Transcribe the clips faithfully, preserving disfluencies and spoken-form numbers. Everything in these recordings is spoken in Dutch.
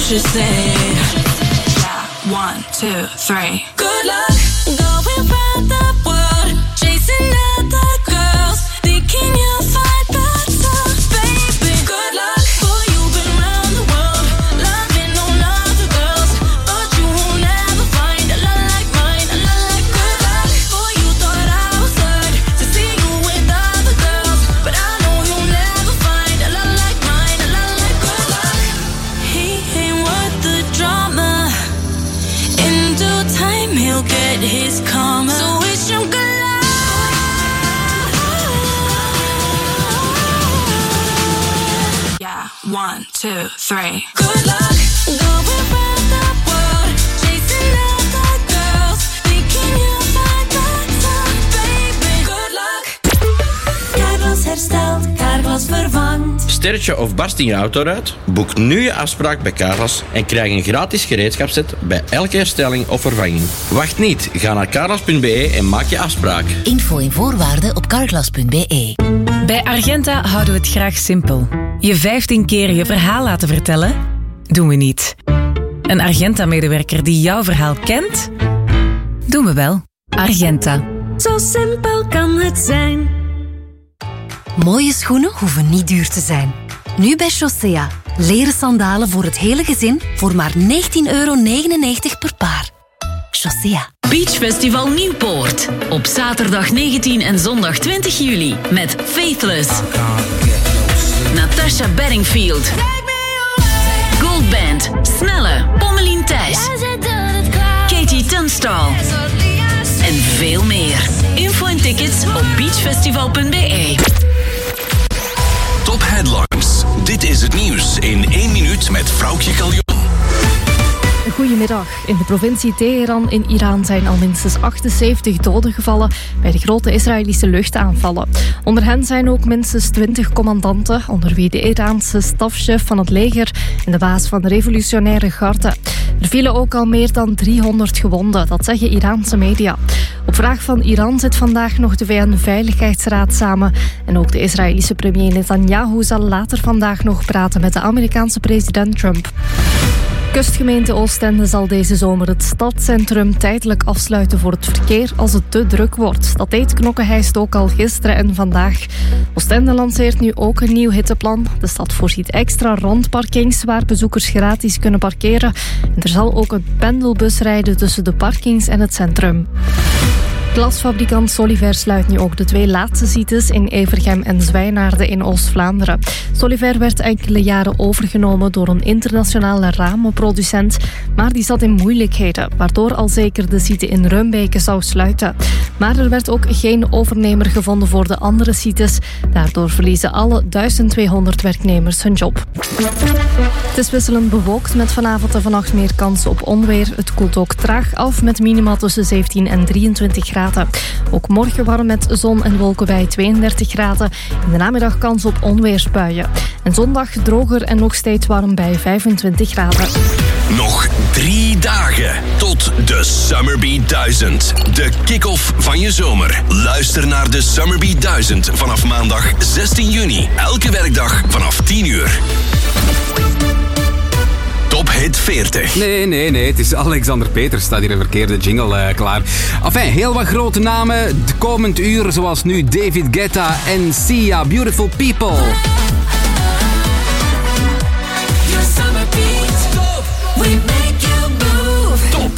she said. Yeah, one, two, three. Good luck going round the world, chasing other girls, thinking you'll find better, baby. Good luck, boy, you've been round the world, loving on other girls, but you won't ever find a love like mine, a love like good luck. Boy, you thought I was hurt to see you with other girls, but I know you'll never find a love like mine, a love like good luck. He ain't worth the drama. In due time, he'll get his karma. So wish him good luck. Yeah, one, two, three. Good luck going round the world, chasing other girls, thinking you'll find better, baby. Good luck. Carglass herstelt, Carglass vervangt. Sterretje of barst in je auto uit? Boek nu je afspraak bij Carglass en krijg een gratis gereedschapsset bij elke herstelling of vervanging. Wacht niet, ga naar carglass punt b e en maak je afspraak. Info en voorwaarden op carglass punt b e. Bij Argenta houden we het graag simpel. Je vijftien keer je verhaal laten vertellen? Doen we niet. Een Argenta-medewerker die jouw verhaal kent? Doen we wel. Argenta. Zo simpel kan het zijn. Mooie schoenen hoeven niet duur te zijn. Nu bij Chaussea. Leren sandalen voor het hele gezin voor maar negentien euro negenennegentig per paar. Chaussea. Beach Festival Nieuwpoort. Op zaterdag negentien en zondag twintig juli. Met Faithless, Natasha Bedingfield, Goldband, Snelle, Pommelien Thijs, Katie Tunstall en veel meer. Info en tickets op beachfestival punt b e. Top Headlines. Dit is het nieuws in één minuut met Vrouwtje Kaljon. Goedemiddag. In de provincie Teheran in Iran zijn al minstens achtenzeventig doden gevallen bij de grote Israëlische luchtaanvallen. Onder hen zijn ook minstens twintig commandanten, onder wie de Iraanse stafchef van het leger en de baas van de revolutionaire garde. Er vielen ook al meer dan driehonderd gewonden, dat zeggen Iraanse media. Op vraag van Iran zit vandaag nog de V N-veiligheidsraad samen en ook de Israëlische premier Netanyahu zal later vandaag nog praten met de Amerikaanse president Trump. Kustgemeente Oostende zal deze zomer het stadscentrum tijdelijk afsluiten voor het verkeer als het te druk wordt. Dat deed Knokke-Heist ook al gisteren en vandaag. Oostende lanceert nu ook een nieuw hitteplan. De stad voorziet extra rondparkings waar bezoekers gratis kunnen parkeren. En er zal ook een pendelbus rijden tussen de parkings en het centrum. Glasfabrikant Soliver sluit nu ook de twee laatste sites in Evergem en Zwijnaarden in Oost-Vlaanderen. Soliver werd enkele jaren overgenomen door een internationale ramenproducent, maar die zat in moeilijkheden, waardoor al zeker de site in Rumbeke zou sluiten. Maar er werd ook geen overnemer gevonden voor de andere sites. Daardoor verliezen alle duizend tweehonderd werknemers hun job. Het is wisselend bewolkt met vanavond en vannacht meer kans op onweer. Het koelt ook traag af met minima tussen zeventien en drieëntwintig graden. Ook morgen warm met zon en wolken bij tweeëndertig graden. In de namiddag kans op onweersbuien. En zondag droger en nog steeds warm bij vijfentwintig graden. Nog drie dagen tot de Summerbeat duizend. De kick-off van je zomer. Luister naar de Summerbeat duizend vanaf maandag zestien juni. Elke werkdag vanaf tien uur. Top Hit veertig. Nee, nee, nee. Het is Alexander Peters. Staat hier een verkeerde jingle uh, klaar. Enfin, heel wat grote namen. Het komend uur, zoals nu David Guetta en Sia. Beautiful People. Your summer beat. We make you move. Top.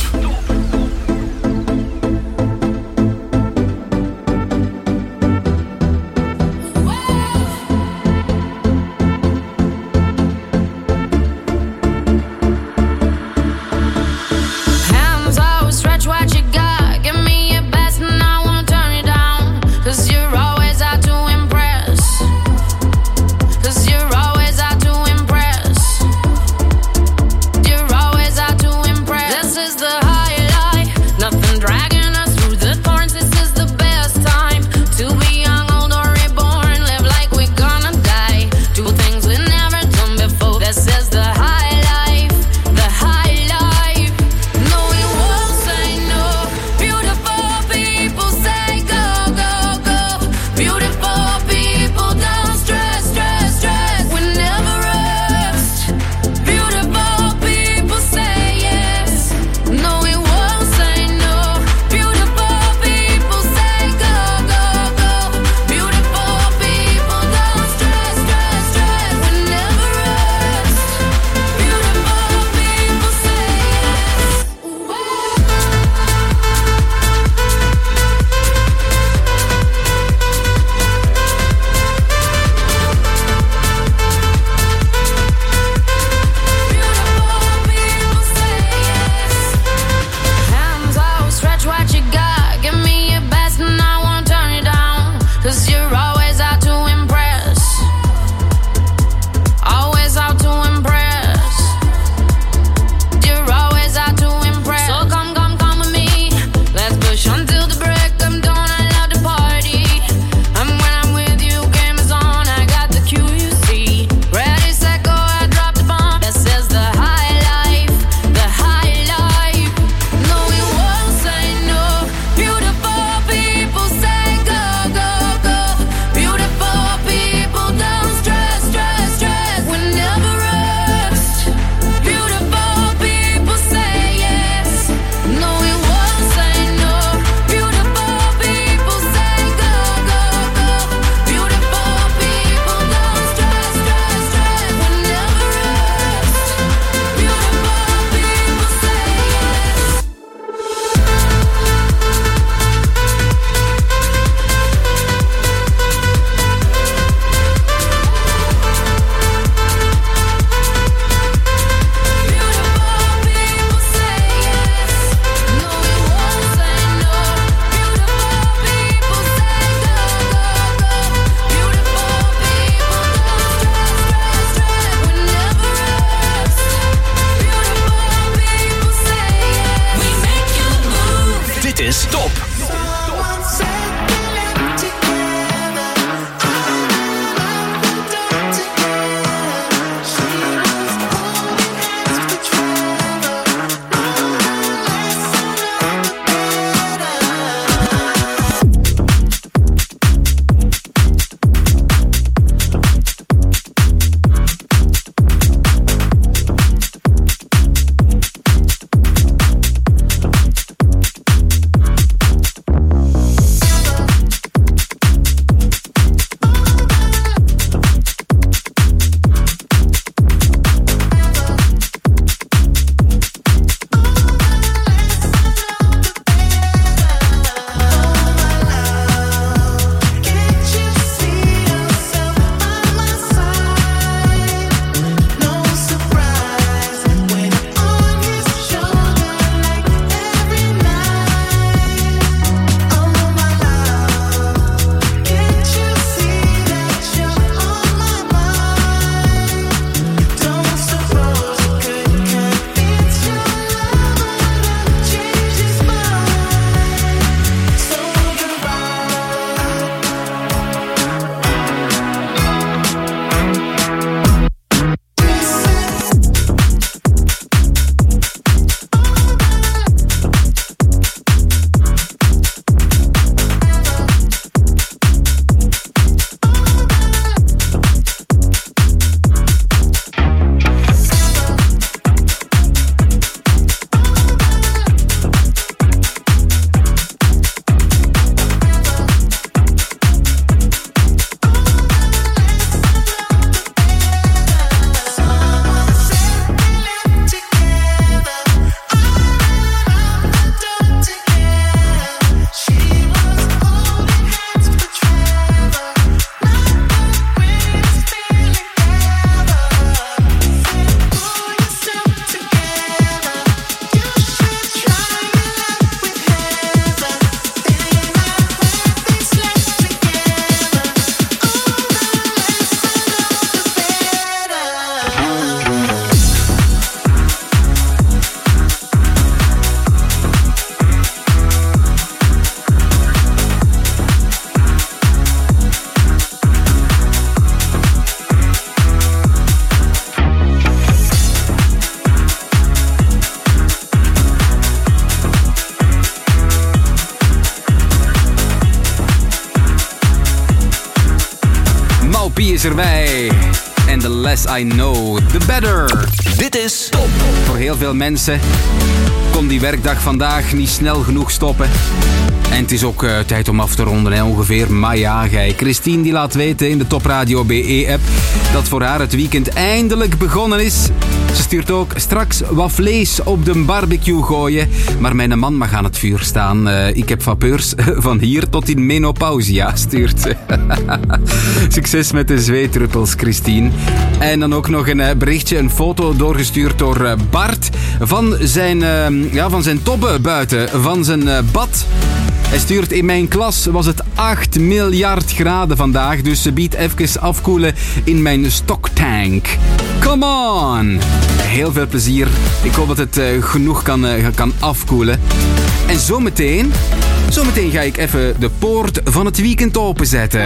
is erbij. En the less I know, the better. Dit is Top. Voor heel veel mensen kon die werkdag vandaag niet snel genoeg stoppen. En het is ook uh, tijd om af te ronden, hè, ongeveer. Maar ja, gij. Christine die laat weten in de Top Radio B E-app dat voor haar het weekend eindelijk begonnen is. Ze stuurt ook straks wat vlees op de barbecue gooien. Maar mijn man mag aan het vuur staan. Uh, ik heb vapeurs van hier tot in menopauze, ja, stuurt ze. Succes met de zweetruppels, Christine. En dan ook nog een uh, berichtje, een foto doorgestuurd door uh, Bart van zijn, uh, ja, van zijn tobbe buiten, van zijn uh, bad. Hij stuurt: in mijn klas was het acht miljard graden vandaag, dus ze biedt even afkoelen in mijn stoktank. Come on! Heel veel plezier. Ik hoop dat het uh, genoeg kan, uh, kan afkoelen. En zometeen, zometeen ga ik even de poort van het weekend openzetten.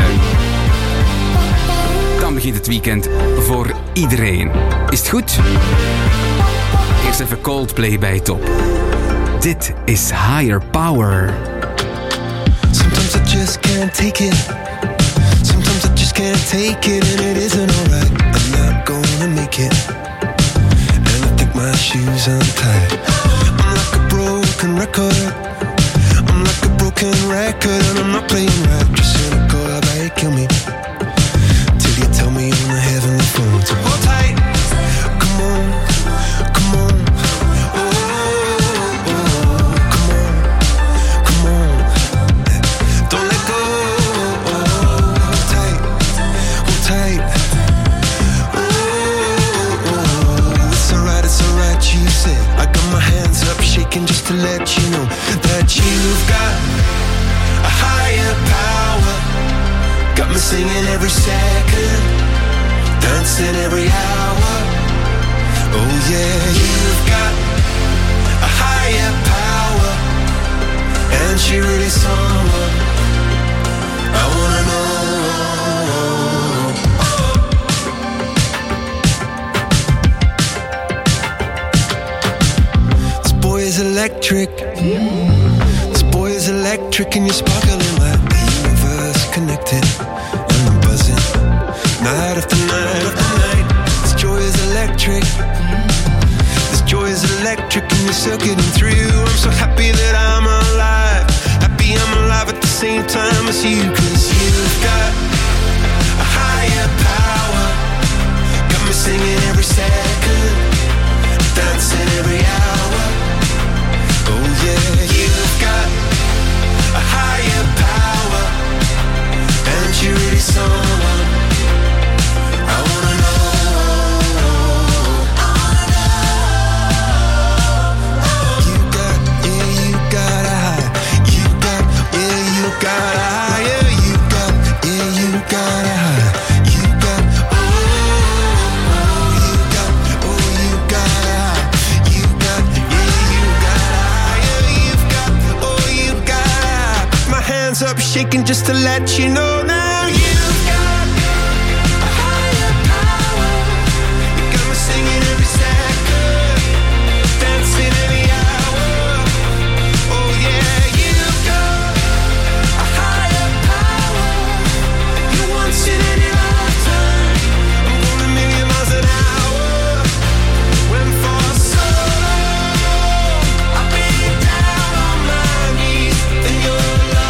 Dan begint het weekend voor iedereen. Is het goed? Eerst even Coldplay bij Top. Dit is Higher Power. Sometimes I just can't take it. Sometimes I just can't take it, and it isn't alright. I'm not gonna make it, and I think my shoes untied. I'm like a broken record. I'm like a broken record, and I'm not playing right. Just cynical, how about you kill me till you tell me on the heavenly phone to hold tight. Come on, come on. Just to let you know that you've got a higher power. Got me singing every second, dancing every hour. Oh yeah, you've got a higher power, and she really someone I wanna know. Is electric. This boy is electric, and you're sparkling like the universe connected. And I'm buzzing night after night after night. This joy is electric. This joy is electric, and you're circuiting through. I'm so happy that I'm alive. Happy I'm alive at the same time as you. Cause you've got a higher power. Got me singing every second, dancing every hour. Oh yeah, you've got a higher power, and you're really someone I wanna know. I wanna know. You got, yeah, you got a high. You got, yeah, you got a higher. You got, yeah, you got a high. You got, oh, oh, you got, oh, you got a high. You got, yeah, you got a hands up shaking just to let you know now you've got a higher power. You got me singing every second, dancing every hour. Oh yeah, you've got a higher power. You once in any lifetime. I'm going a million miles an hour. When for so long I've been down on my knees, then you're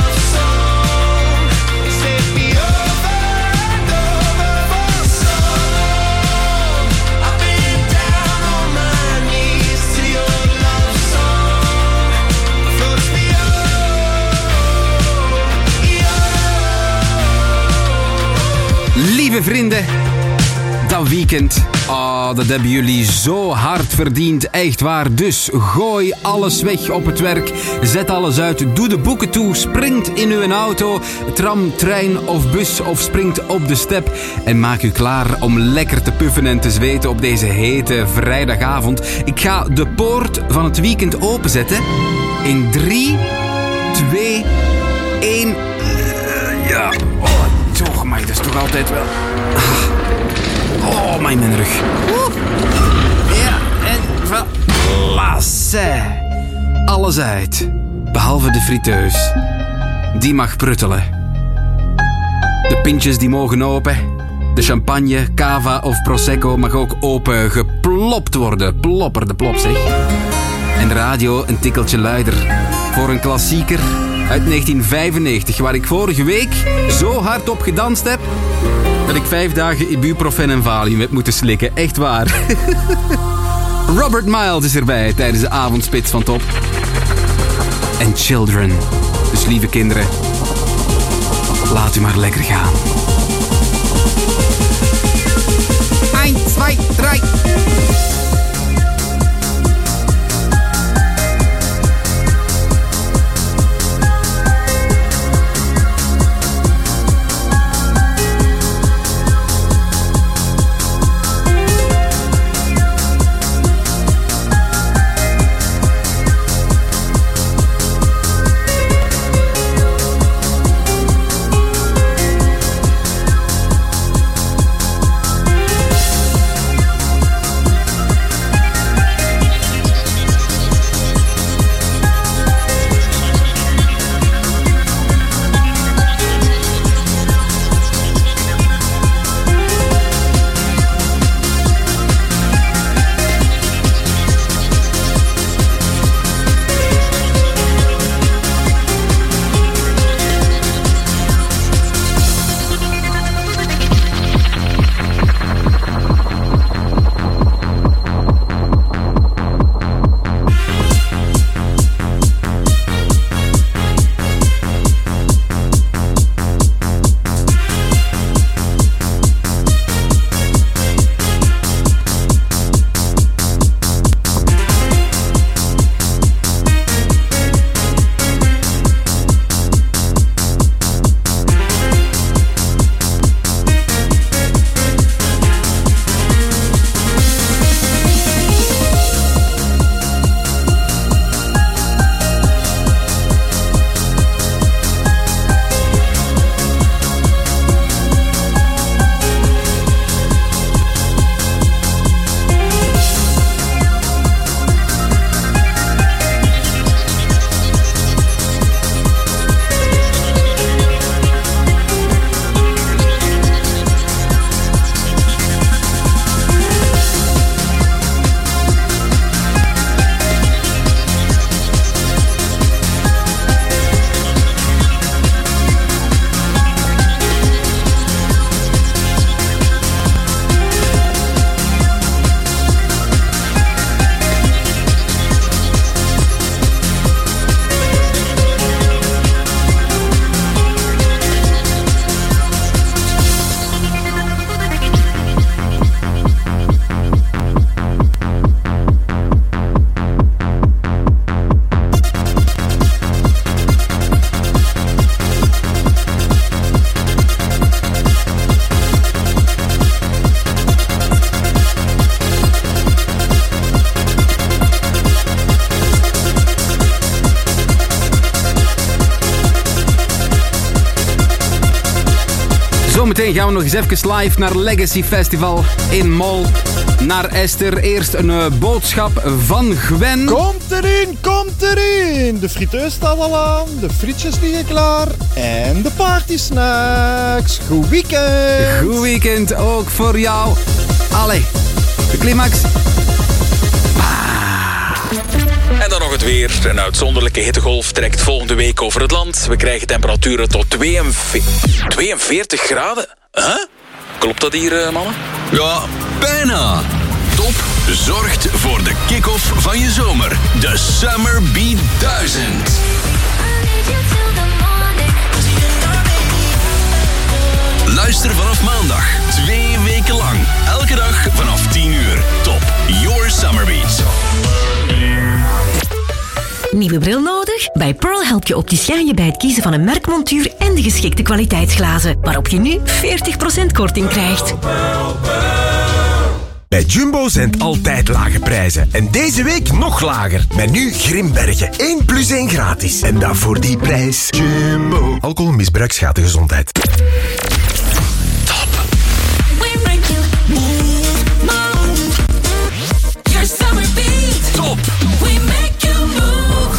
lieve vrienden, dat weekend, oh, dat hebben jullie zo hard verdiend, echt waar. Dus gooi alles weg op het werk, zet alles uit, doe de boeken toe, springt in uw auto, tram, trein of bus of springt op de step en maak u klaar om lekker te puffen en te zweten op deze hete vrijdagavond. Ik ga de poort van het weekend openzetten in drie, twee, één. Uh, ja, oh, toch, maar dat is toch altijd wel... Oh, mijn mijn rug. Ja, en voilà. Alles uit. Behalve de friteus. Die mag pruttelen. De pintjes die mogen open. De champagne, cava of prosecco mag ook open geplopt worden. Plopper de plop, zeg. En de radio een tikkeltje luider. Voor een klassieker uit negentien vijfennegentig, waar ik vorige week zo hard op gedanst heb dat ik vijf dagen ibuprofen en valium heb moeten slikken. Echt waar. Robert Miles is erbij tijdens de avondspits van Top. En Children. Dus lieve kinderen, laat u maar lekker gaan. één, twee, drie. Zometeen gaan we nog eens even live naar Legacy Festival in Mol. Naar Esther. Eerst een uh, boodschap van Gwen. Komt erin, komt erin. De friteus staat al aan, de frietjes liggen klaar en de party snacks. Goed weekend. Goed weekend ook voor jou. Allee, de climax. En dan nog het weer. Een uitzonderlijke hittegolf trekt volgende week over het land. We krijgen temperaturen tot tweeënveertig graden. Huh? Klopt dat hier, mannen? Ja, bijna. Top zorgt voor de kick-off van je zomer. De Summer Beat duizend. Luister vanaf maandag, twee weken lang. Elke dag vanaf tien uur. Top, your Summer Beats. Nieuwe bril nodig? Bij Pearl helpt je opticien je bij het kiezen van een merkmontuur en de geschikte kwaliteitsglazen, waarop je nu veertig procent korting krijgt. Bij Jumbo zijn het altijd lage prijzen. En deze week nog lager. Met nu Grimbergen. één plus één gratis. En dat voor die prijs. Jumbo. Alcoholmisbruik schaadt de gezondheid. Top. We make you move.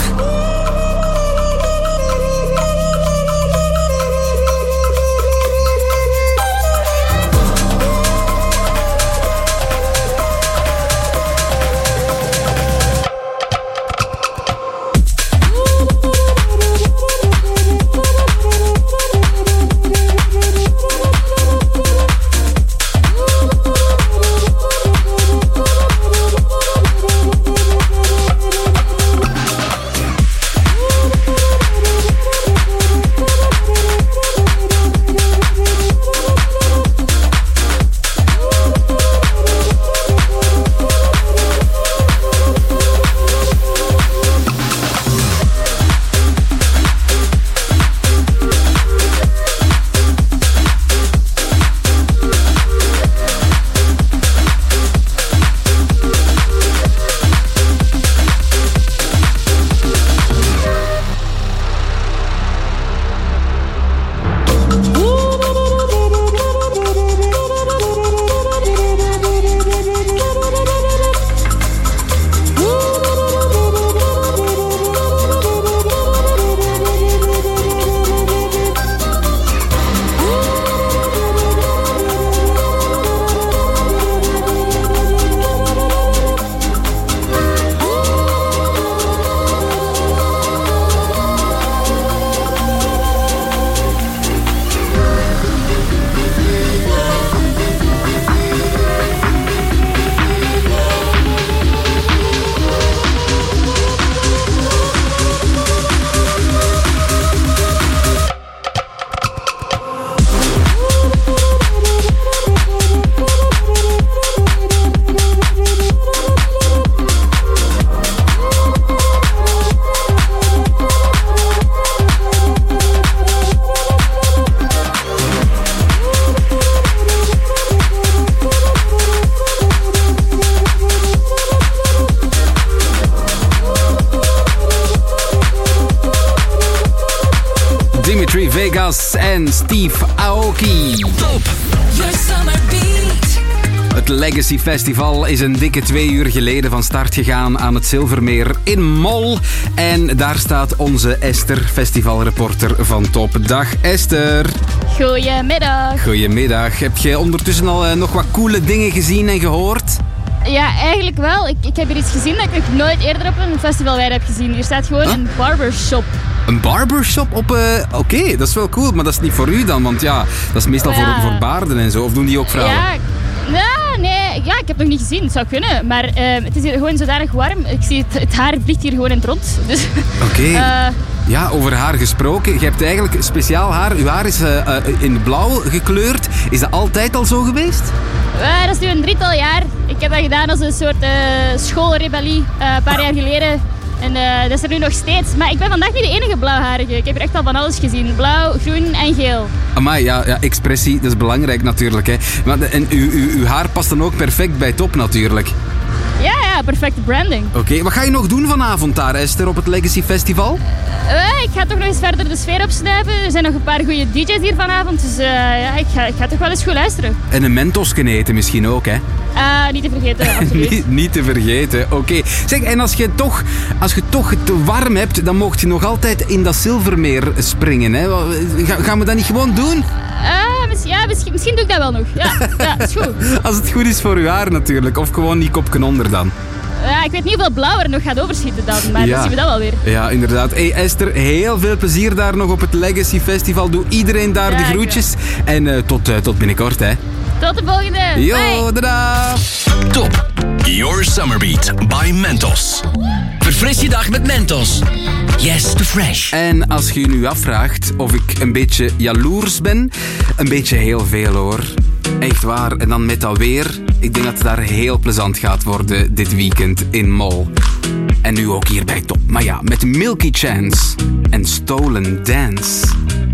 Vegas en Steve Aoki. Top. Your summer beat. Het Legacy Festival is een dikke twee uur geleden van start gegaan aan het Zilvermeer in Mol. En daar staat onze Esther, festivalreporter van Top. Dag Esther. Goedemiddag. Goedemiddag. Heb je ondertussen al uh, nog wat coole dingen gezien en gehoord? Ja, eigenlijk wel. Ik, ik heb hier iets gezien dat ik nog nooit eerder op een festival heb gezien. Hier staat gewoon huh? een barbershop. Een barbershop op... Uh... Oké, okay, dat is wel cool, maar dat is niet voor u dan, want ja, dat is meestal ja. voor, voor baarden en zo. Of doen die ook vrouwen? Ja, nee, nee, ja, ik heb het nog niet gezien. Het zou kunnen, maar uh, het is hier gewoon zodanig warm. Ik zie het, het haar vliegt hier gewoon in het rond. Dus, Oké. Okay. Uh, Ja, over haar gesproken. Je hebt eigenlijk speciaal haar. Uw haar is uh, uh, in blauw gekleurd. Is dat altijd al zo geweest? Uh, dat is nu een drietal jaar. Ik heb dat gedaan als een soort uh, schoolrebellie uh, een paar jaar geleden. En uh, dat is er nu nog steeds. Maar ik ben vandaag niet de enige blauwharige. Ik heb er echt al van alles gezien. Blauw, groen en geel. Amai, ja, ja, expressie, dat is belangrijk natuurlijk. Hè. Maar, en uw, uw, uw haar past dan ook perfect bij Top natuurlijk. Ja, ja, perfecte branding. Oké, okay, wat ga je nog doen vanavond daar, Esther, op het Legacy Festival? Uh, ik ga toch nog eens verder de sfeer opsnuiven. Er zijn nog een paar goede D J's hier vanavond, dus uh, ja, ik, ga, ik ga toch wel eens goed luisteren. En een Mentosken eten misschien ook, hè? Uh, niet te vergeten, absoluut. niet, niet te vergeten, oké. Okay. Zeg, en als je, toch, als je toch te warm hebt, dan mocht je nog altijd in dat Zilvermeer springen, hè? Ga, gaan we dat niet gewoon doen? Uh, mis, ja, misschien, misschien doe ik dat wel nog. Ja, ja, is goed. Als het goed is voor uw haar natuurlijk, of gewoon die kopken onder dan. Ja, ik weet niet hoeveel blauw er nog gaat overschieten dan, maar ja. dan zien we dat wel weer. Ja, inderdaad. Hey Esther, heel veel plezier daar nog op het Legacy Festival. Doe iedereen daar ja, de groetjes. En uh, tot, uh, tot binnenkort, hè. Tot de volgende. Yo, dada. Top. Your Summer Beat by Mentos. Verfris je dag met Mentos. Yes to fresh. En als je je nu afvraagt of ik een beetje jaloers ben, een beetje heel veel hoor. Echt waar. En dan met dat weer. Ik denk dat het daar heel plezant gaat worden dit weekend in Mol. En nu ook hier bij Top. Maar ja, met Milky Chance en Stolen Dance.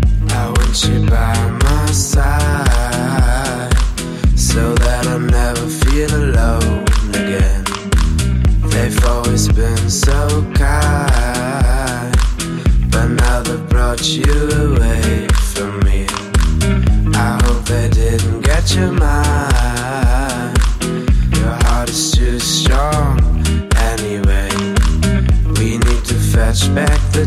I want you by my side, so that I never feel alone again. They've always been so kind, but now they've brought you away from me. I hope they didn't get your mind. Your heart is too strong anyway. We need to fetch back the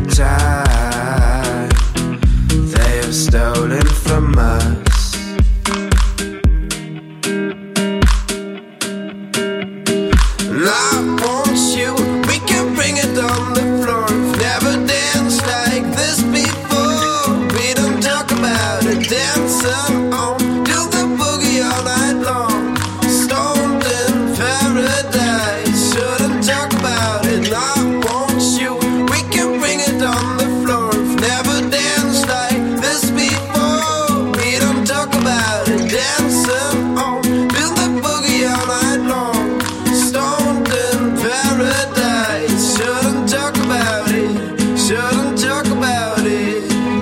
time they have stolen from us. And I want you, we can bring it on the floor. We've never danced like this before. We don't talk about it, dancing on, do the boogie all night long. Stoned in paradise, shouldn't talk about it. And I want you, we can bring it on the floor. We've never danced like this before. We don't talk about it, dancing on, do the boogie all night long. Stoned in paradise, shouldn't talk about it, shouldn't talk about it.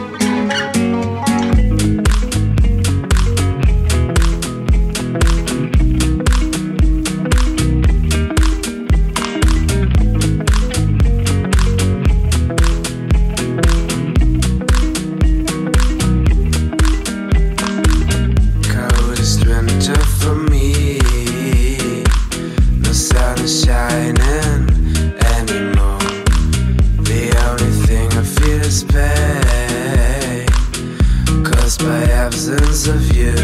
Coldest winter for me. No sun is shining anymore. The only thing I feel is pain, caused by absence of you.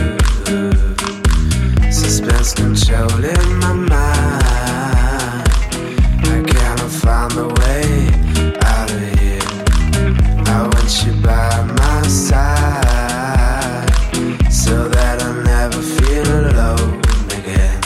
Suspense controlling my mind. I cannot find a way out of here. I want you by my side, so that I never feel alone again.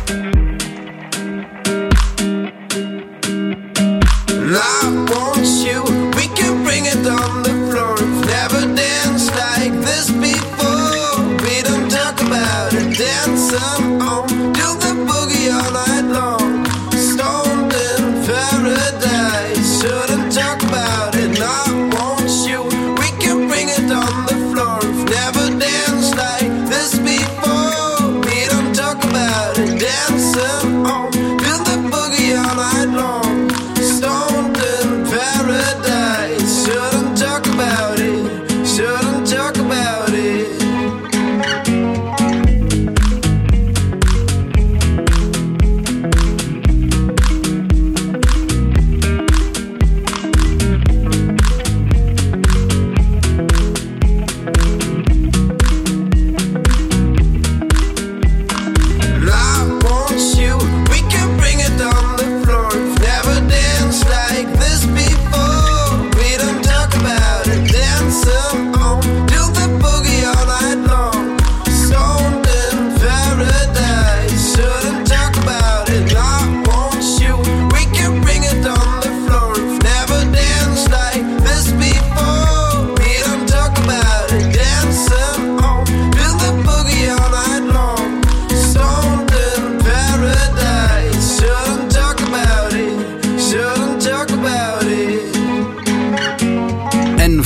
And I want you, we can bring it on the floor. We've never danced like this before. We don't talk about it, dancing on, do the boogie all night long. Stoned in paradise, shouldn't talk about it. And I want you, we can bring it on the floor. We've never danced like this before. We don't talk about it, dancing on, do the boogie all night long. Stoned in paradise, shouldn't talk about it, shouldn't talk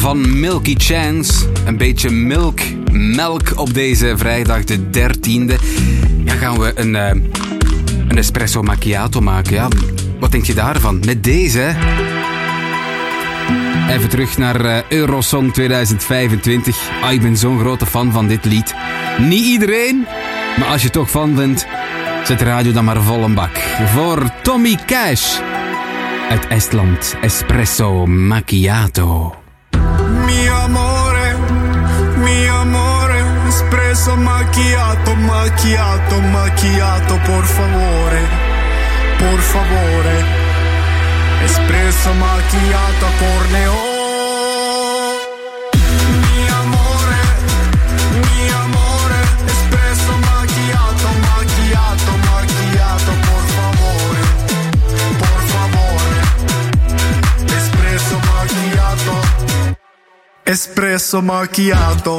van Milky Chance. Een beetje milk, melk op deze vrijdag de dertiende. Ja, gaan we een, uh, een espresso macchiato maken. Ja, wat denk je daarvan? Met deze, hè? Even terug naar uh, Eurosong tweeduizend vijfentwintig. Ah, ik ben zo'n grote fan van dit lied. Niet iedereen, maar als je toch fan bent, zet de radio dan maar vol een bak. Voor Tommy Cash uit Estland. Espresso macchiato. Mi amore, mi amore, espresso macchiato, macchiato, macchiato, por favore, por favore, espresso macchiato corneo. Mi amore, mi amore, espresso macchiato, macchiato, macchiato, por favore, por favore, espresso macchiato. Espresso macchiato.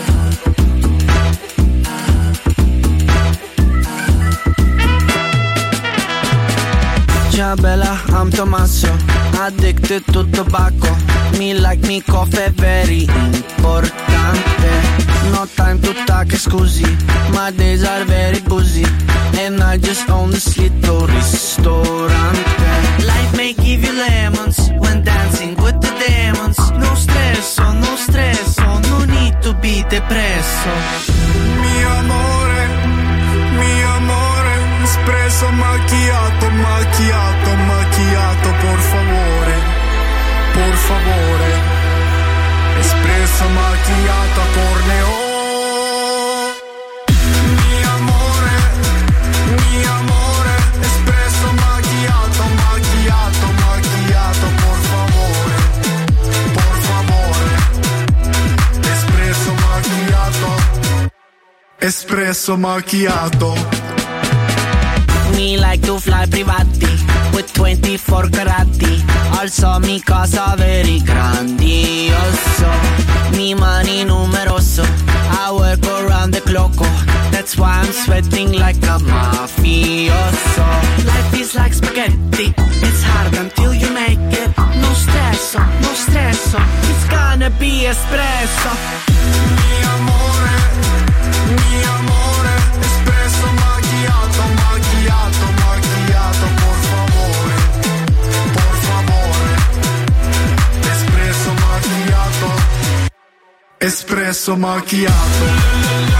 Ciao bella, I'm Tommaso, addicted to tobacco. Me like me coffee, very importante. No time to talk, scusi, my days are very busy. And I just own this little ristorante. Life may give you lemons when dancing with the demons. No stresso, no stresso, no need to be depresso. Mi amore, mi amore, espresso macchiato, macchiato, macchiato, por favore, por favore, espresso macchiato corneo. Mi amore, mi amore, espresso macchiato, macchiato, macchiato, por favore, por favore, espresso macchiato, espresso macchiato. Me like to fly privati with twenty-four carati. Also mi casa very grandioso. Mi money numeroso. I work around the clock. That's why I'm sweating like a mafioso. Life is like spaghetti. It's hard until you make it. No stresso, no stresso. It's gonna be espresso. Mi amore, mi amore, espresso macchiato, macchiato, macchiato, por favore, por favore, espresso macchiato, espresso macchiato.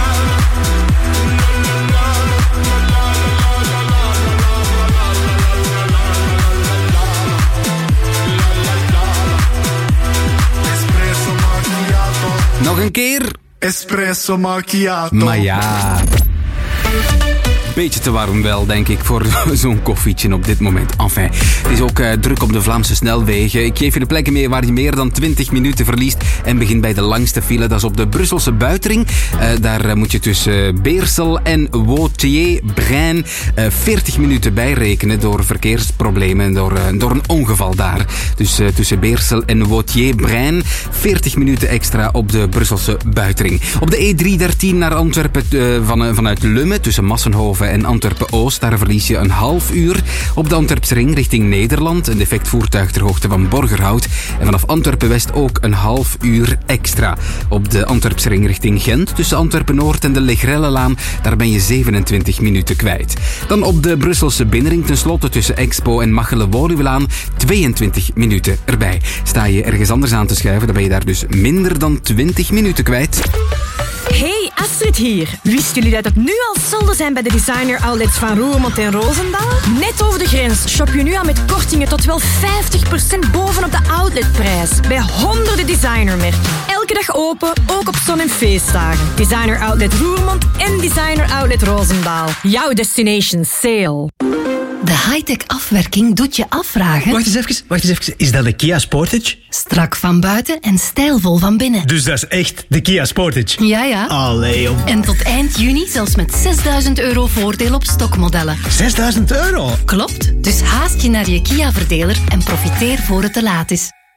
Nog een keer. Espresso macchiato. Maar ja. Beetje te warm wel, denk ik, voor zo'n koffietje op dit moment. Enfin, het is ook uh, druk op de Vlaamse snelwegen. Ik geef je de plekken mee waar je meer dan twintig minuten verliest en begin bij de langste file. Dat is op de Brusselse Buitering. Uh, daar uh, moet je tussen Beersel en Wautier-Brein uh, veertig minuten bijrekenen door verkeersproblemen, door, uh, door een ongeval daar. Dus uh, tussen Beersel en Wautier-Brein veertig minuten extra op de Brusselse Buitering. Op de E driehonderddertien naar Antwerpen uh, van, uh, vanuit Lummen tussen Massenhoven en Antwerpen-Oost, daar verlies je een half uur. Op de Antwerpse ring richting Nederland, een defect voertuig ter hoogte van Borgerhout. En vanaf Antwerpen-West ook een half uur extra. Op de Antwerpse ring richting Gent, tussen Antwerpen-Noord en de Legrellelaan, daar ben je zevenentwintig minuten kwijt. Dan op de Brusselse binnenring tenslotte tussen Expo en Machelen-Woluwelaan, tweeëntwintig minuten erbij. Sta je ergens anders aan te schuiven, dan ben je daar dus minder dan twintig minuten kwijt. Hey, Astrid hier. Wisten jullie dat het nu al solden zijn bij de designer outlets van Roermond en Roosendaal? Net over de grens shop je nu al met kortingen tot wel vijftig procent bovenop de outletprijs. Bij honderden designermerken. Elke dag open, ook op zon- en feestdagen. Designer Outlet Roermond en Designer Outlet Roosendaal. Jouw destination sale. De high-tech afwerking doet je afvragen... Wacht eens even, wacht eens even. Is dat de Kia Sportage? Strak van buiten en stijlvol van binnen. Dus dat is echt de Kia Sportage? Ja, ja. Allee, joh. En tot eind juni zelfs met zesduizend euro voordeel op stokmodellen. zesduizend euro? Klopt. Dus haast je naar je Kia-verdeler en profiteer voor het te laat is.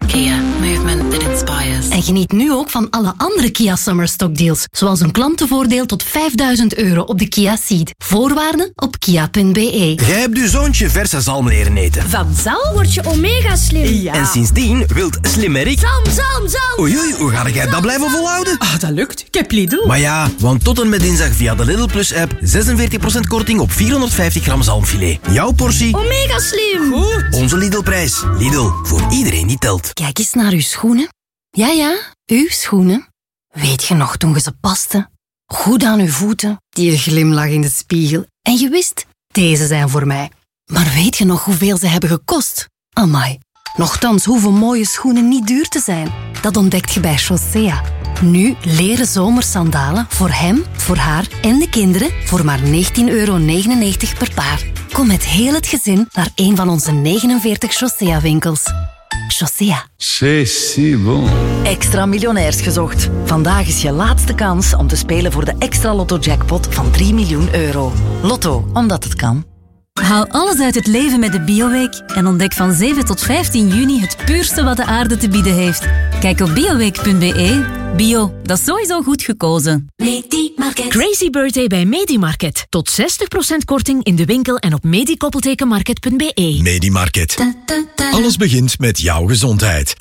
Kia, movement that inspires. En geniet nu ook van alle andere Kia Summer Stock Deals, zoals een klantenvoordeel tot vijfduizend euro op de Kia Ceed. Voorwaarden op kia punt b e. Jij hebt uw zoontje verse zalm leren eten. Van zalm word je omega slim. Ja. En sindsdien wilt slimmerik... Zalm, zalm, zalm. Oei, oei, hoe ga jij dat blijven volhouden? Ah, dat lukt. Ik heb Lidl. Maar ja, want tot en met dinsdag via de Lidl Plus app zesenveertig procent korting op vierhonderdvijftig gram zalmfilet. Jouw portie... Omega slim. Goed. Onze Lidl-prijs. Lidl, voor iedereen die telt. Kijk eens naar uw schoenen. Ja, ja, uw schoenen. Weet je nog toen je ze paste? Goed aan uw voeten, die glimlach in de spiegel. En je wist, deze zijn voor mij. Maar weet je nog hoeveel ze hebben gekost? Amai. Nochtans hoeven mooie schoenen niet duur te zijn. Dat ontdekt je bij Chaussea. Nu leren zomersandalen voor hem, voor haar en de kinderen voor maar negentien euro negenennegentig per paar. Kom met heel het gezin naar een van onze negenenveertig Chaussea-winkels. Chaussea. C'est si bon. Extra miljonairs gezocht. Vandaag is je laatste kans om te spelen voor de extra lotto-jackpot van drie miljoen euro. Lotto, omdat het kan. Haal alles uit het leven met de Bioweek en ontdek van zeven tot vijftien juni het puurste wat de aarde te bieden heeft. Kijk op bioweek punt b e. Bio, dat is sowieso goed gekozen. Medimarket. Crazy birthday bij Medimarket. Tot zestig procent korting in de winkel en op medikoppeltekenmarket punt b e. Medimarket. Alles begint met jouw gezondheid.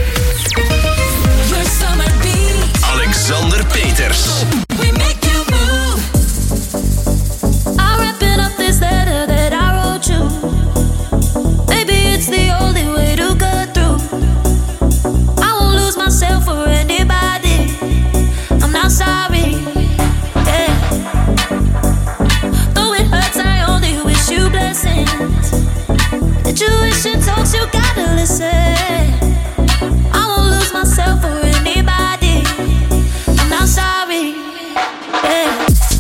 Alexander Peters. We make you move. I'll wrap it up this letter that I wrote you. Maybe it's the only way to go through. I won't lose myself for anybody. I'm not sorry. Yeah. Though it hurts, I only wish you blessings. The tuition talks, you gotta listen. I won't lose myself for anybody. I'm not sorry. Yeah.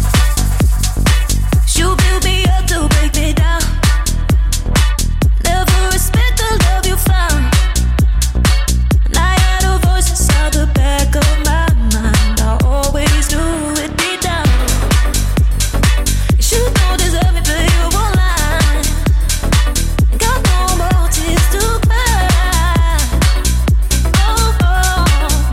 You build me up to break me down. Never respect the love you found. And I had a voice inside the back of my mind. I always knew it'd be down. You don't deserve me, but you won't lie. Got no more tears to cry. Oh, oh.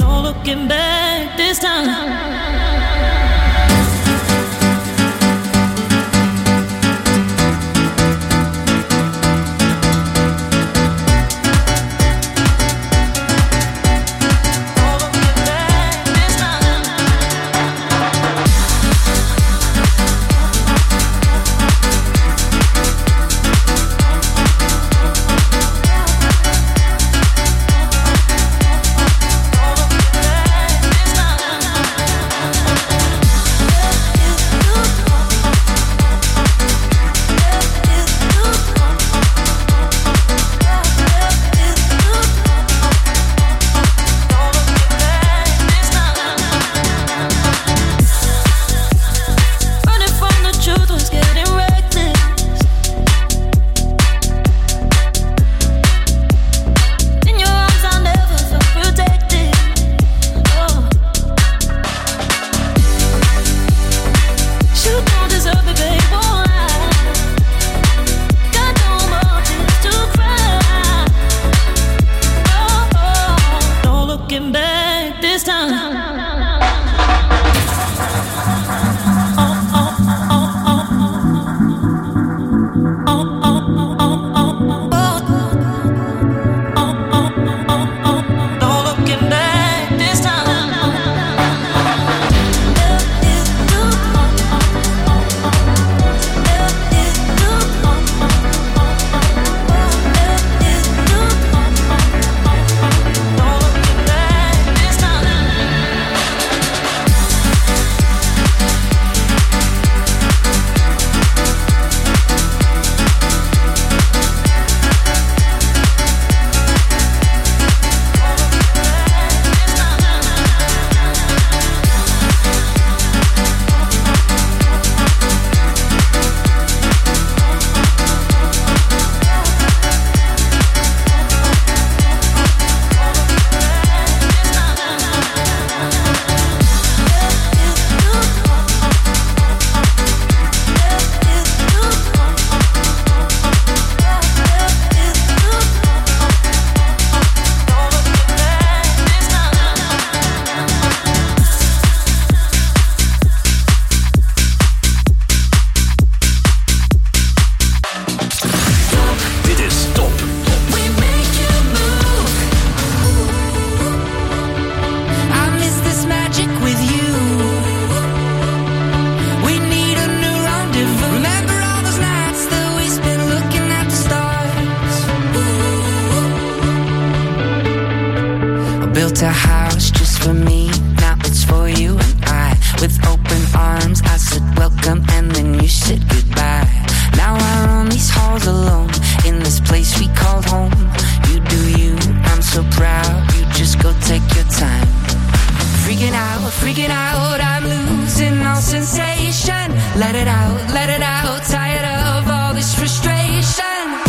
built a house just for me, now it's for you and I. With open arms, I said welcome and then you said goodbye. Now I roam these halls alone, in this place we called home. You do you, I'm so proud, you just go take your time. Freaking out, freaking out, I'm losing all sensation. Let it out, let it out, tired of all this frustration.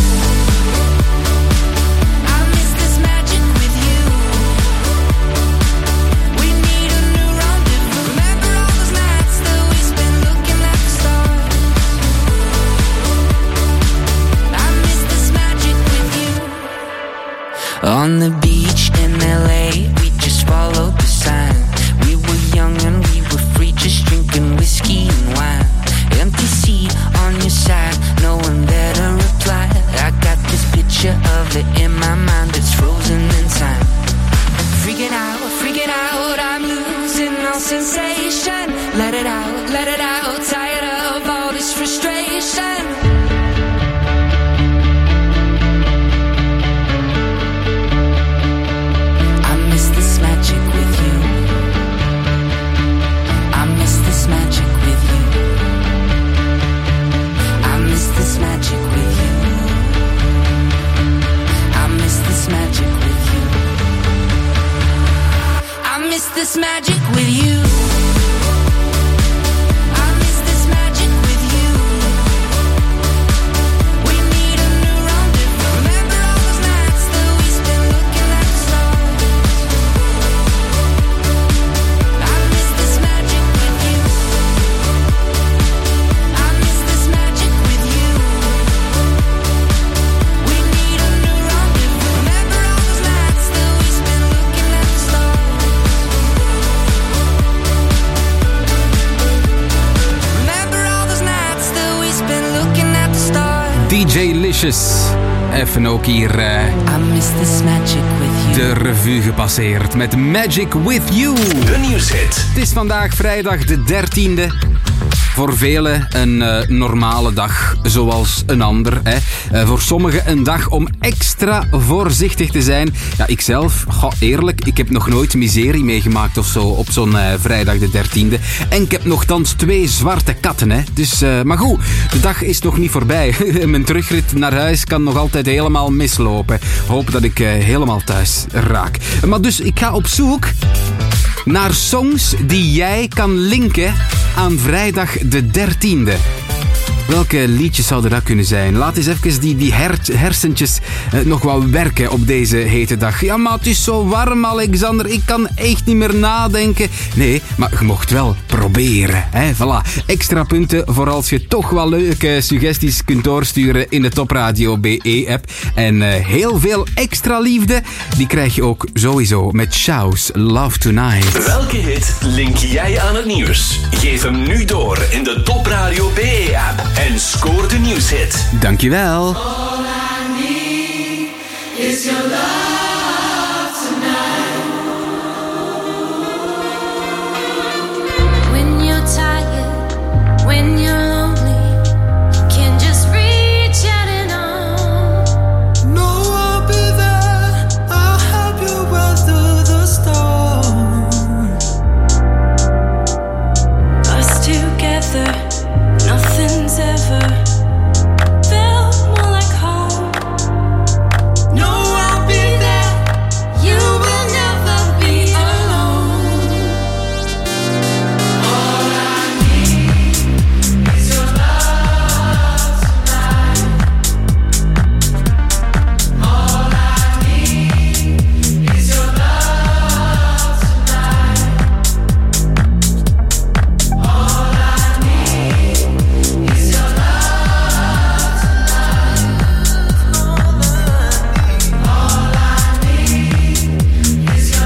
On the beach in L A, we just followed the sign. We were young and we were free, just drinking whiskey and wine. Empty seat on your side, no one there to reply. I got this picture of it in my mind, it's frozen in time. Freaking out, freaking out, I'm losing all sensation. Let it out, let it out, tired of all this frustration. This magic with you. I miss this magic with you. We need a new rendezvous. Remember all those nights that we spent looking at the stars. I miss this magic with you. I miss this magic with you. We need a new rendezvous. Remember all those nights that we spent looking at the stars. D J Licious. Even ook hier uh, de revue gepasseerd met Magic With You. De nieuwshit. Het is vandaag vrijdag de dertiende. Voor velen een uh, normale dag, zoals een ander. Hè. Uh, voor sommigen een dag om extra voorzichtig te zijn. Ja, ikzelf, goh, eerlijk, ik heb nog nooit miserie meegemaakt of zo op zo'n uh, vrijdag de dertiende. En ik heb nogthans twee zwarte katten. Hè. Dus, uh, maar goed, de dag is nog niet voorbij. Mijn terugrit naar huis kan nog altijd helemaal mislopen. Hoop dat ik uh, helemaal thuis raak. Maar dus, ik ga op zoek naar songs die jij kan linken aan vrijdag de dertiende. Welke liedjes zouden dat kunnen zijn? Laat eens even die, die her, hersentjes eh, nog wat werken op deze hete dag. Ja, maar het is zo warm, Alexander. Ik kan echt niet meer nadenken. Nee, maar je mocht wel proberen. Hè? Voilà. Extra punten voor als je toch wel leuke suggesties kunt doorsturen in de Top Radio B E-app. En eh, heel veel extra liefde, die krijg je ook sowieso met Shouse Love Tonight. Welke hit link jij aan het nieuws? Geef hem nu door in de Top Radio B E-app. En scoor de nieuwshit. Dankjewel. All I need is your love tonight. When you're tired, when you're lonely, you can just reach out and on. No, I'll be there. I'll help you weather the storm. Us together, nothing's ever felt more like home. No, I'll be there. You will never be alone. All I need is your love tonight. All I need is your love tonight. All I need is your love tonight. All I need is your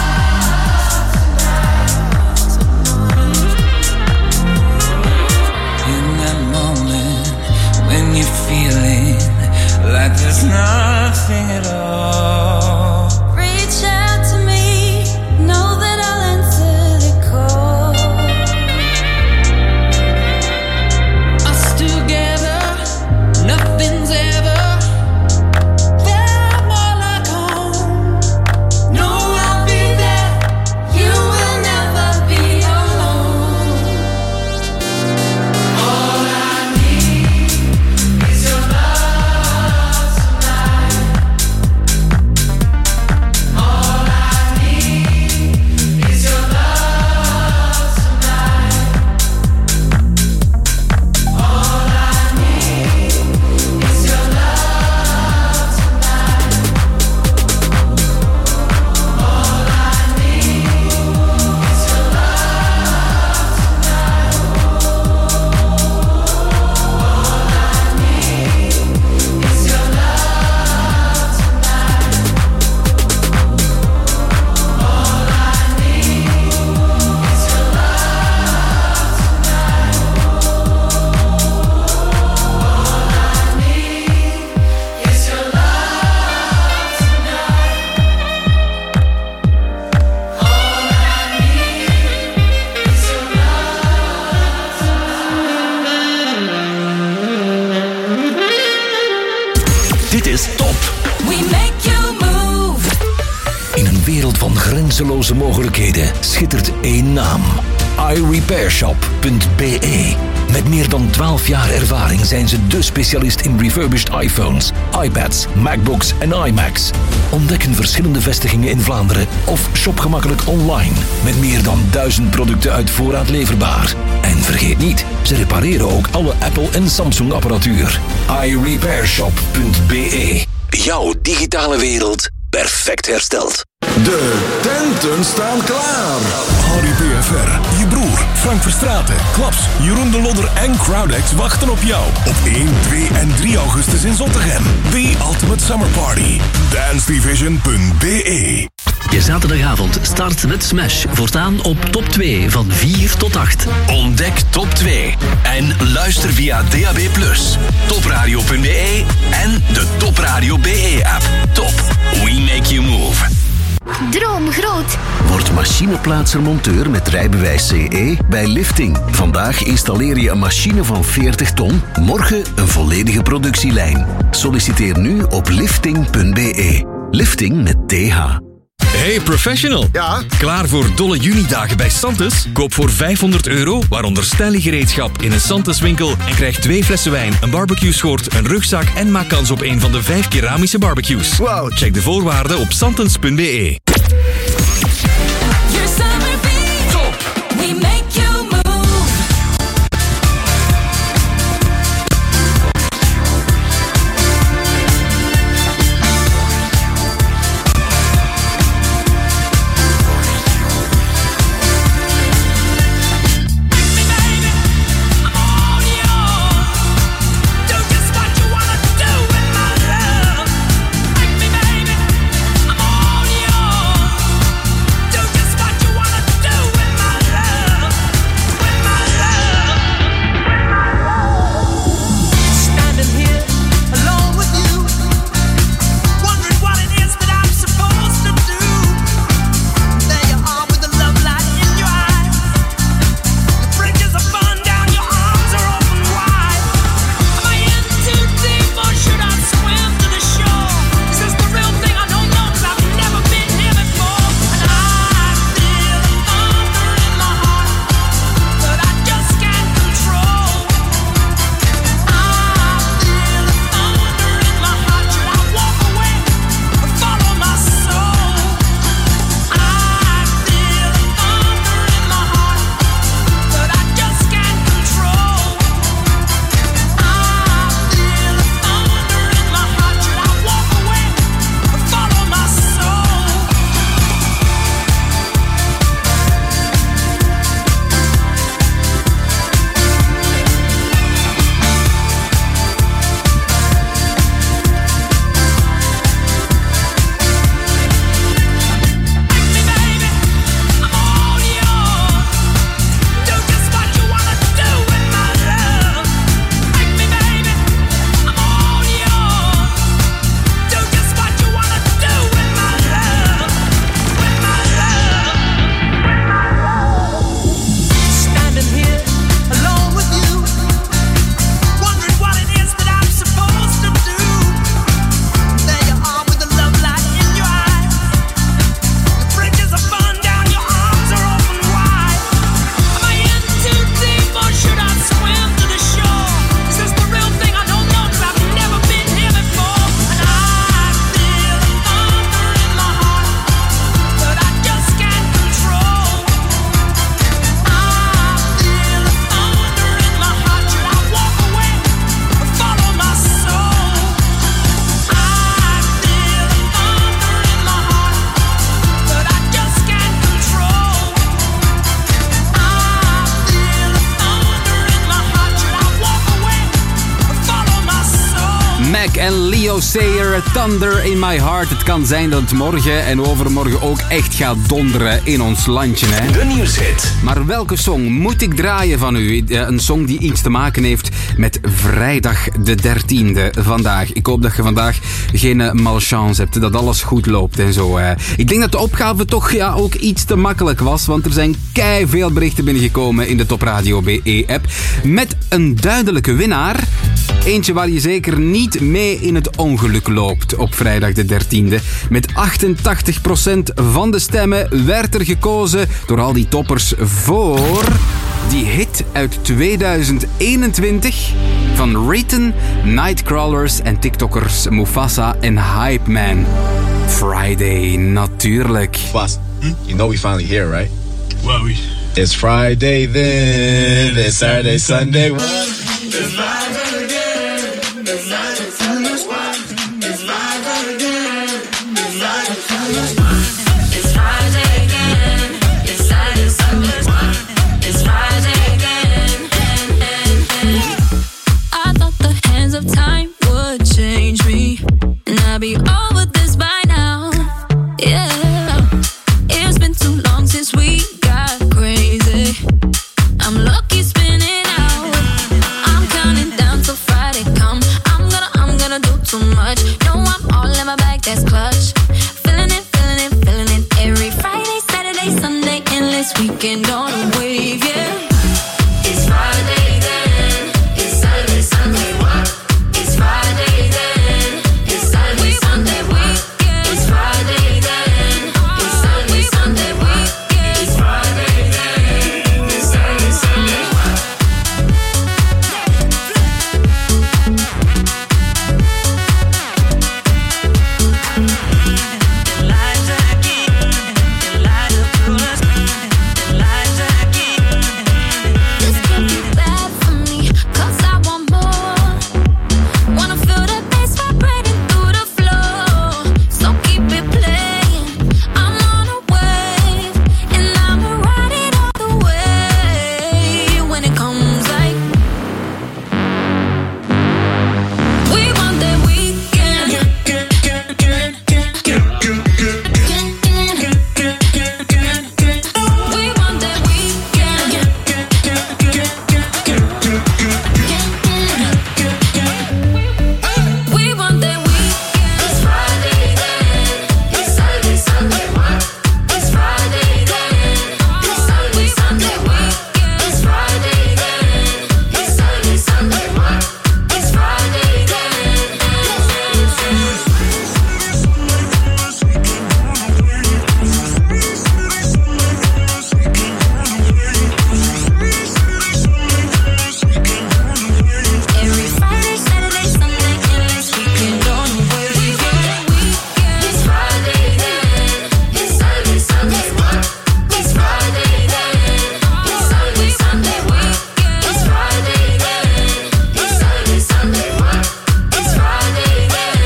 In that moment when you're feeling like there's nothing at all. Reach out to me, know that I'll answer the call. us together. Nothing's ever felt more like home. No, I'll be We make you move. In een wereld van grenzeloze mogelijkheden schittert één naam. i repair shop punt b e. Met meer dan twaalf jaar ervaring zijn ze de specialist in refurbished iPhones, iPads, MacBooks en iMacs. Ontdek hun verschillende vestigingen in Vlaanderen of shop gemakkelijk online. Met meer dan duizend producten uit voorraad leverbaar. En vergeet niet, ze repareren ook alle Apple en Samsung apparatuur. i repair shop punt b e. Jouw digitale wereld perfect hersteld. De tenten staan klaar. Harry P F R, je broer, Frank Verstraeten, Klaps, Jeroen de Lodder en Crowdex wachten op jou. Op één, twee en drie augustus in Zottegem. The Ultimate Summer Party. dance division punt b e. Je zaterdagavond start met Smash. Voortaan op top twee van vier tot acht. Ontdek top twee. En luister via D A B plus, topradio punt b e en de Top Radio B E-app. Top. We make you move. Droom groot. Word machineplaatser-monteur met rijbewijs C E bij Lifting. Vandaag installeer je een machine van veertig ton, morgen een volledige productielijn. Solliciteer nu op lifting punt b e. Lifting met T H. Hey professional. Ja? Klaar voor dolle junidagen bij Santis? Koop voor vijfhonderd euro, waaronder stelligereedschap in een Santis winkel en krijg twee flessen wijn, een barbecue-schort, een rugzak en maak kans op een van de vijf keramische barbecues. Wow. Check de voorwaarden op santens punt b e. Your summer beat. Top. We make you move. En Leo Sayer, Thunder in My Heart. Het kan zijn dat het morgen en overmorgen ook echt gaat donderen in ons landje. Hè? De nieuwshit. Maar welke song moet ik draaien van u? Een song die iets te maken heeft met vrijdag de dertiende vandaag. Ik hoop dat je vandaag geen uh, malchance hebt, dat alles goed loopt en zo. Uh. Ik denk dat de opgave toch ja, ook iets te makkelijk was, want er zijn kei veel berichten binnengekomen in de Top Radio B E-app met een duidelijke winnaar. Eentje waar je zeker niet mee in het ongeluk loopt op vrijdag de dertiende. Met achtentachtig procent van de stemmen werd er gekozen door al die toppers voor die hit uit tweeduizend eenentwintig van Written, Nightcrawlers en TikTokkers Mufasa en Hype Man. Friday, natuurlijk. Boss, you know we finally here, right? Well, we... It's Friday then, it's Saturday, Sunday. It's Friday again, it's Saturday, Sunday. It's Friday again, it's Saturday, Sunday. It's Friday again, it's Saturday, Sunday. It's Friday again. I thought the hands of time would change me, and I'd be over this by now. Yeah, it's been too long since we got crazy. I'm lucky spinning out. I'm counting down till Friday come. I'm gonna, I'm gonna do too much. No, I'm all in my bag, that's clutch. Feeling it, feeling it, feeling it. Every Friday, Saturday, Sunday, endless weekend on a wave, yeah. It's Friday then, it's Saturday, Sunday. It's Friday then, it's Saturday, Sunday. It's Friday then, it's Saturday, Sunday. It's Friday then, it's Saturday, Sunday. This can't be bad for me, 'cause I want more. Wanna feel the bass vibrating through the floor. So keep it playing. I'm on a wave, and I'ma ride it all the way. When it comes like we want that weekend. We want that weekend. We want that weekend. It's Friday then, it's Saturday, Sunday. It's Friday then, it's Saturday, Sunday. It's Friday then, it's Saturday, Sunday. It's Friday then. Every Friday, Saturday, Sunday, endless weekend on the wave. It's Friday then, it's Saturday, Sunday. It's Friday then, it's Saturday, Sunday. It's Friday then, it's Saturday, Sunday. It's Friday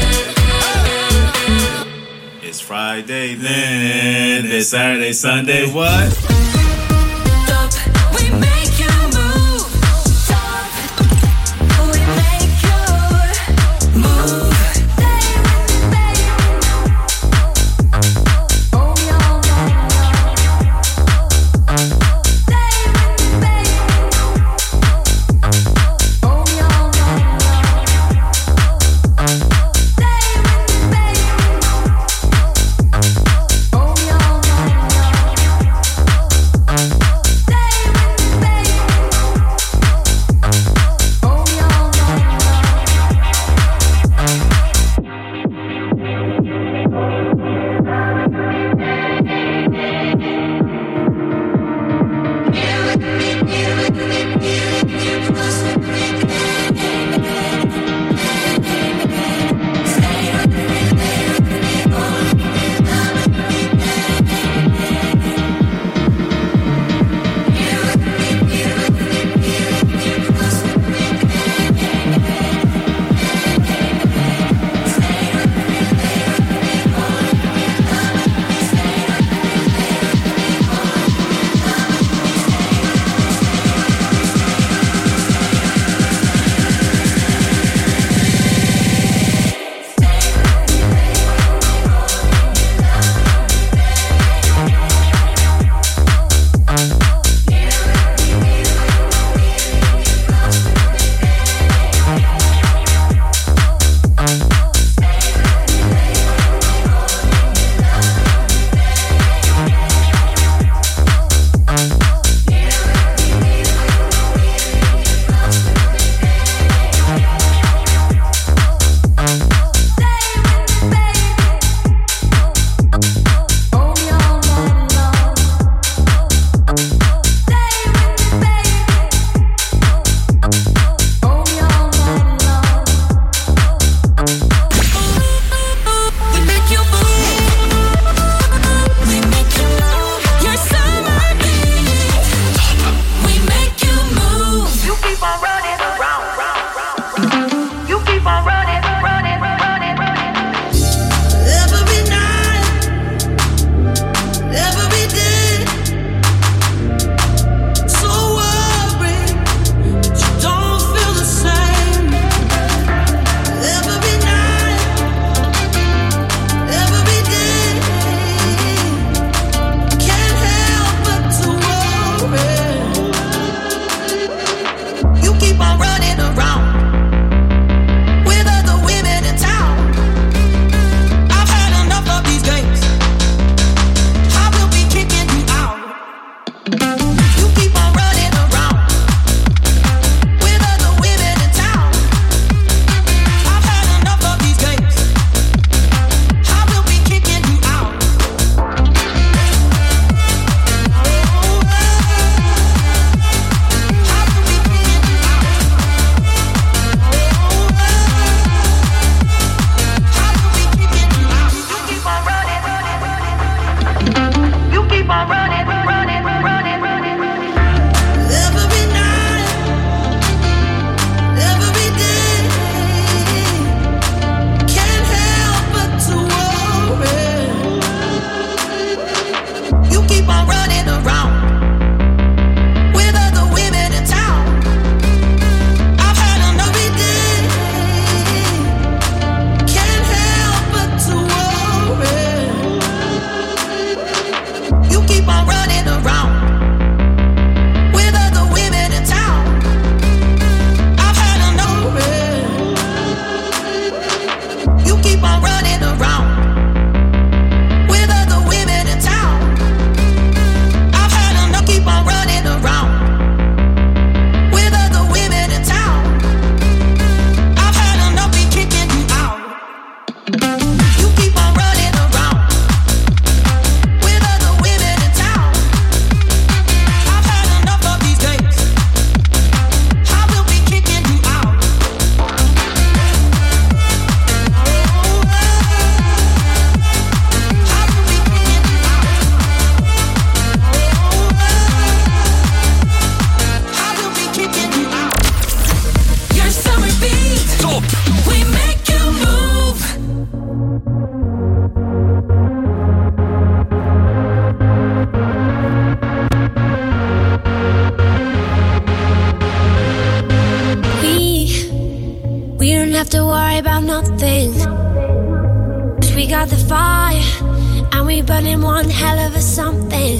then. It's Friday then, it's Saturday, Sunday. What? We make you move. We make you move. got the fire, and we burning one hell of a something.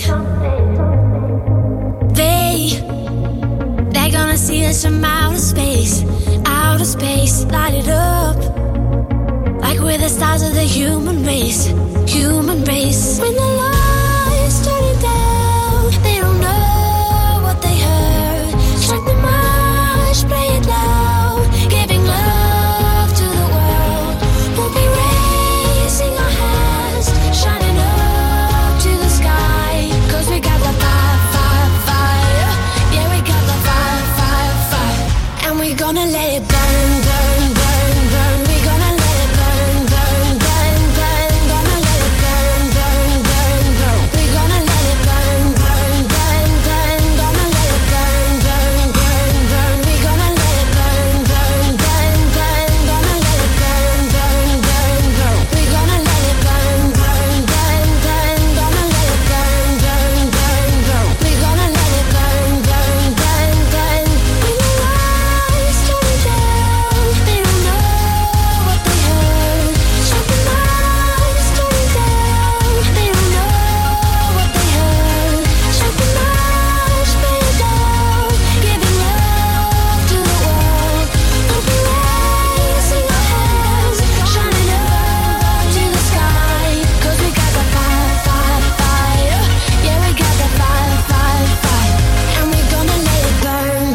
They, they're gonna see us from outer space, outer space, light it up, like we're the stars of the human race, human race. When the lights turning down, they don't know what they heard. Strike the march, play it loud, giving love to the world. We'll be raising our hands, shining up to the sky. Cause we got the fire, fire, fire. Yeah, we got the fire, fire, fire. And we're gonna let it burn, burn, burn, burn. We're gonna let it burn, burn, burn, burn. Gonna let it burn, burn, burn, burn. We're gonna let it burn, burn, burn, burn. Gonna let it burn, burn, burn, burn. We're gonna let it burn, burn, burn, burn. Gonna let it burn, burn, burn, burn. We're gonna let it burn, burn, burn, burn. Gonna let it burn, burn, burn, burn. We're gonna let it burn, burn, burn, burn. When the lights turn down, they don't know what they heard. Strike the lights turn down, they don't know what they heard. Strike the lights, play it down, giving love to the world. We'll be raising our hands, shining up to the sky. Cause we got the fire, fire, fire. Yeah, we got the fire, fire, fire. And we're gonna let it burn.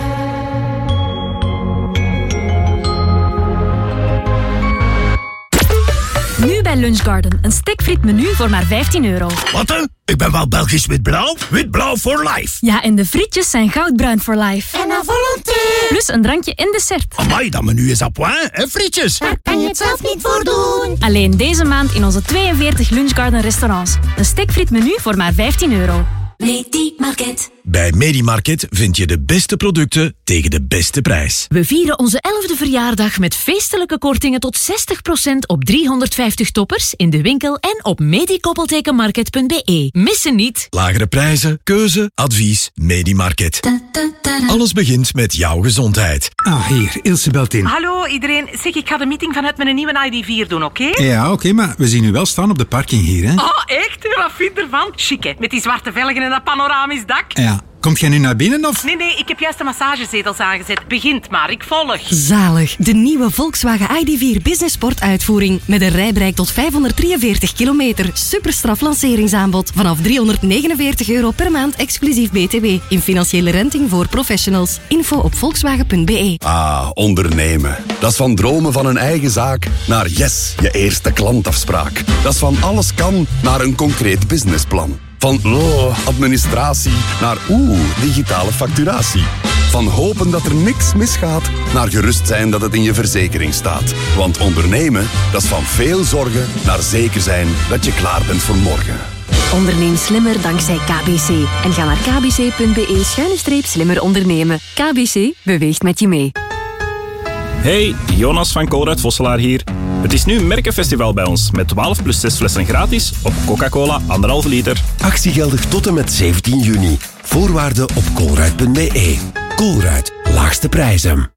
Nu bij Lunchgarden. Een stekfriet menu voor maar vijftien euro. Wat hè? Ik ben wel Belgisch wit-blauw. Wit-blauw for life. Ja, en de frietjes zijn goudbruin for life. En à volonté. Plus een drankje en dessert. Amai, dat menu is à point, hè frietjes? Daar kan je het zelf niet voor doen. Alleen deze maand in onze tweeënveertig Lunchgarden restaurants. Een stekfriet menu voor maar vijftien euro. Medi-market. Bij Medi-market vind je de beste producten tegen de beste prijs. We vieren onze elfde verjaardag met feestelijke kortingen tot zestig procent op driehonderdvijftig toppers in de winkel en op medikoppeltekenmarket punt be. Missen niet! Lagere prijzen, keuze, advies, Medi-market. Alles begint met jouw gezondheid. Ah, hier, Ilse belt in. Hallo iedereen. Zeg, ik ga de meeting vanuit mijn nieuwe I D vier doen, oké? Okay? Ja, oké, okay, maar we zien u wel staan op de parking hier, hè? Oh, echt? Wat vind je ervan? Chic, hè? Met die zwarte velgen en dat panoramisch dak. Ja. Komt jij nu naar binnen, of? Nee, nee, ik heb juist de massagezetels aangezet. Begint maar, ik volg. Zalig. De nieuwe Volkswagen I D vier Business Sport uitvoering. Met een rijbereik tot vijfhonderddrieënveertig kilometer. Superstraf lanceringsaanbod. Vanaf driehonderdnegenenveertig euro per maand, exclusief B T W. In financiële renting voor professionals. Info op volkswagen punt be. Ah, ondernemen. Dat is van dromen van een eigen zaak naar yes, je eerste klantafspraak. Dat is van alles kan naar een concreet businessplan. Van oh, administratie naar oeh, digitale facturatie. Van hopen dat er niks misgaat naar gerust zijn dat het in je verzekering staat. Want ondernemen, dat is van veel zorgen naar zeker zijn dat je klaar bent voor morgen. Onderneem slimmer dankzij K B C. En ga naar kbc punt be schuine streep slimmer ondernemen. K B C beweegt met je mee. Hey, Jonas van Colruyt Vosselaar hier. Het is nu Merkenfestival bij ons, met twaalf plus zes flessen gratis op Coca-Cola anderhalve liter. Actie geldig tot en met zeventien juni. Voorwaarden op colruyt punt be. Colruyt, laagste prijzen.